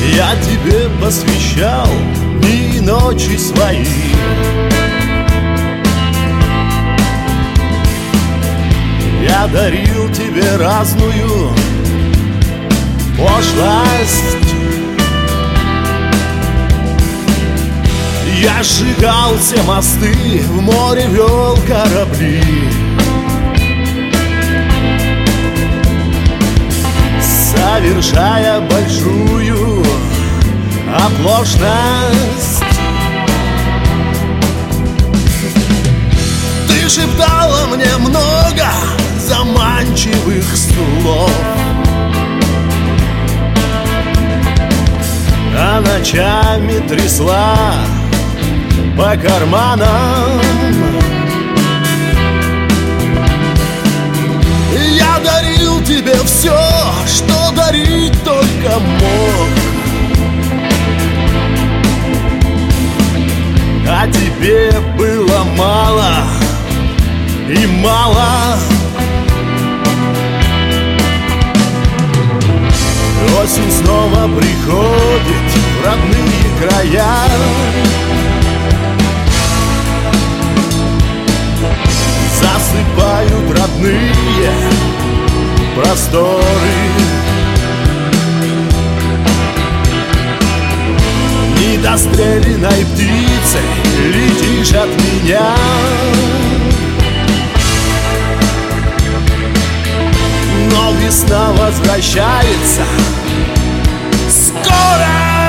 Я тебе посвящал дни и ночи свои. Я дарил тебе разную пошлость. Я сжигал все мосты, в море вел корабли, совершая большую оплошность. Ты шептала мне много заманчивых слов, а ночами трясла по карманам. Я дарил тебе все, что дарить только мог, а тебе было мало и мало. Осень снова приходит в родные края. Засыпают родные просторы. Недостреленной птицей летишь от меня. Но весна возвращается скоро.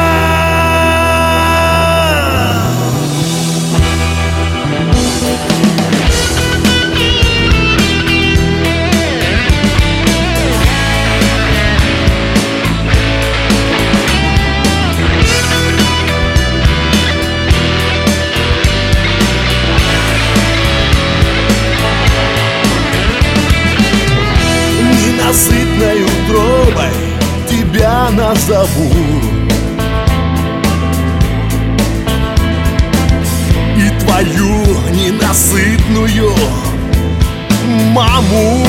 Ненасытной утробой тебя назову, и твою ненасытную маму.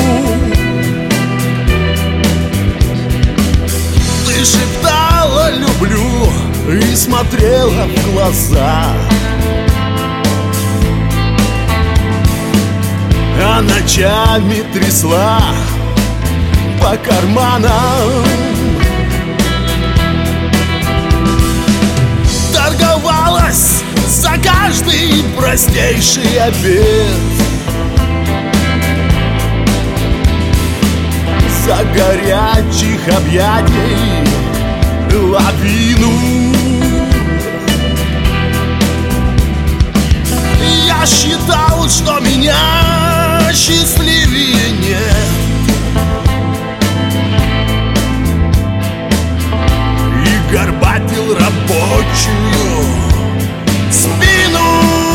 Ты шептала «люблю» и смотрела в глаза, а ночами трясла по карманам. Торговалась за каждый простейший обед, за горячих объятий лавину. Я считал, что меня счастливее нет, горбатил рабочую спину.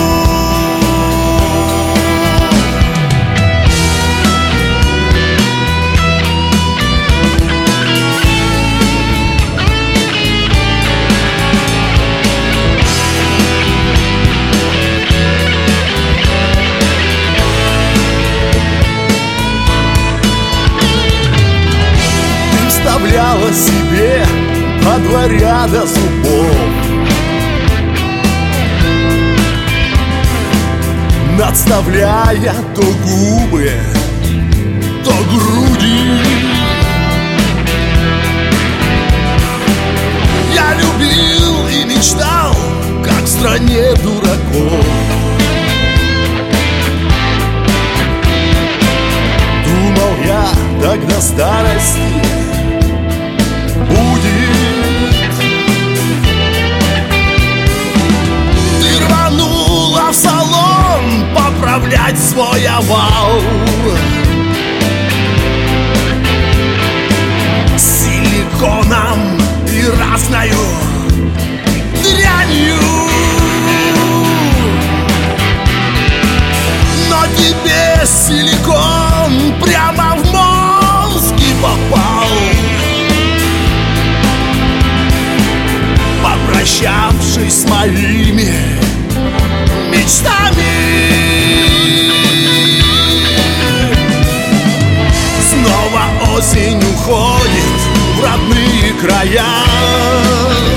Ты вставляла себе по два ряда зубов, надставляя то губы, то груди. Я любил и мечтал, как в стране дураков. Думал я, тогда старости будет. Ты рванула в салон поправлять свой овал, силиконом и разною дрянью. Но тебе силикон прямо в мозг и попал, попрощавшись с моими мечтами. Снова осень уходит в родные края.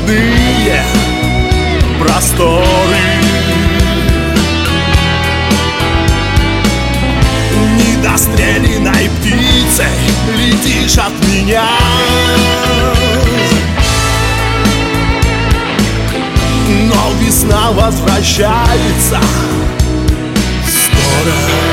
родные просторы. Недостреленной птицей летишь от меня. Но весна возвращается скоро.